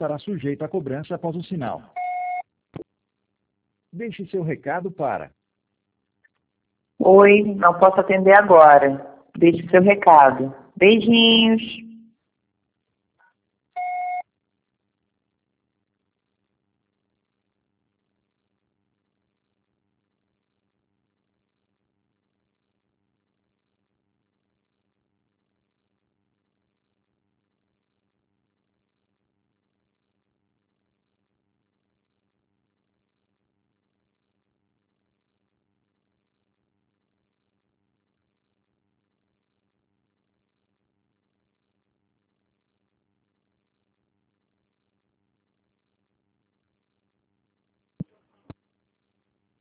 estará sujeito à cobrança após o sinal. Deixe seu recado para... Oi, não posso atender agora. Deixe seu recado. Beijinhos.